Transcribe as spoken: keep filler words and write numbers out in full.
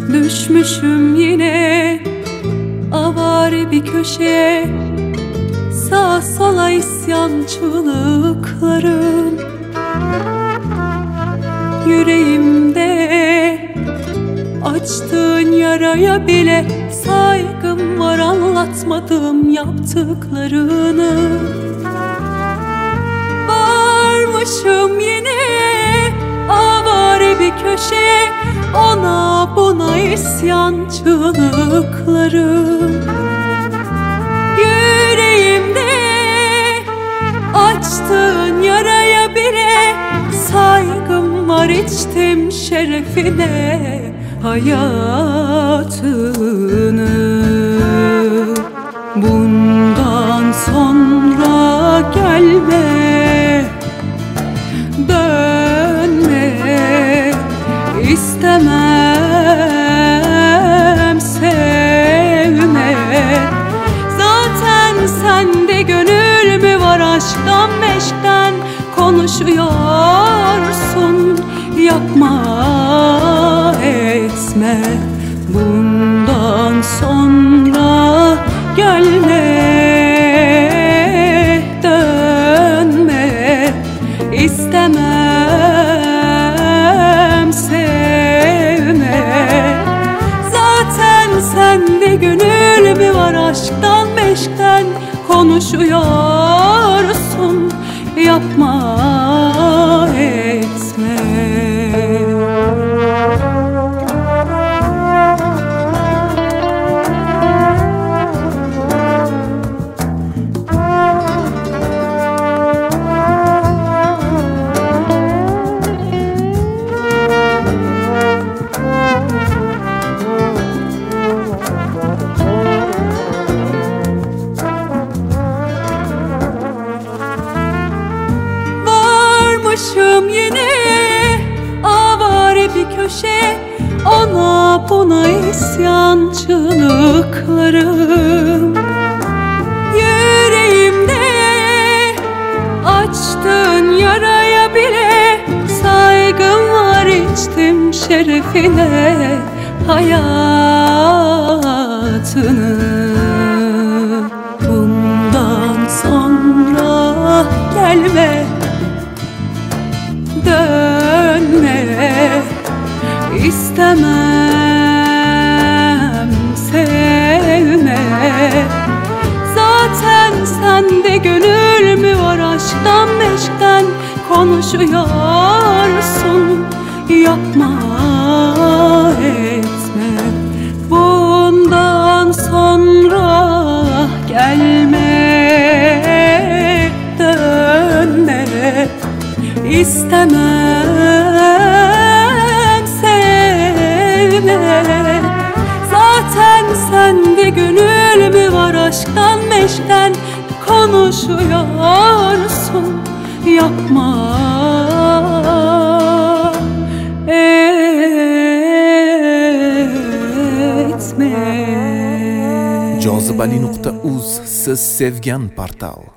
Düşmüşüm yine avare bir köşeye, sağa sola isyancılıkların. Yüreğimde açtığın yaraya bile saygım var, anlatmadığım yaptıklarını. Varmışım yine avare bir köşeye, ona buna isyancılıklarım. Yüreğimde açtığın yaraya bile saygım var, içtim şerefine hayatını. Bundan sonra gelme, dönme, istemem sevme. Zaten sende gönül mü var, aşktan meşkten konuşuyorsun. Yapma etme, bundan sonra gelme, dönme, istemem sevme. Zaten sende gönül mü var, aşktan meşkten konuşuyorsun. Yapma etme. Varmışım yine avare bir köşe, ona buna isyancılıklarım. Yüreğimde açtığın yaraya bile saygım var, içtim şerefine hayatını. Bundan sonra gelme, dönme, istemem sevme. Zaten sende gönül mü var, aşktan meşkten konuşuyorsun. Yapma etme, bundan sonra gelme, dönme, istemem sevme. Zaten sende gönül mü var, aşktan meşkten konuşuyorsun. Yapma etme. jozibali nuqta uz siz sevgan portal.